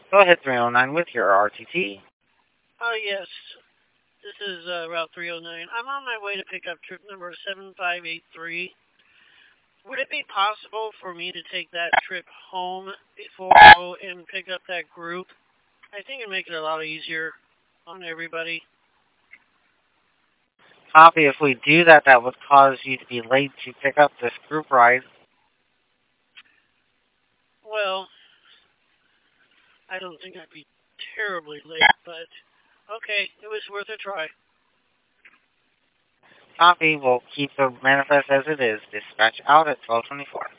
Go ahead, 309, with your RTT. Oh, yes. This is Route 309. I'm on my way to pick up trip number 7583. Would it be possible for me to take that trip home before I go and pick up that group? I think it'd make it a lot easier on everybody. Copy, if we do that, that would cause you to be late to pick up this group ride. Well, I don't think I'd be terribly late, but okay, it was worth a try. Copy, we'll keep the manifest as it is. Dispatch out at 1224.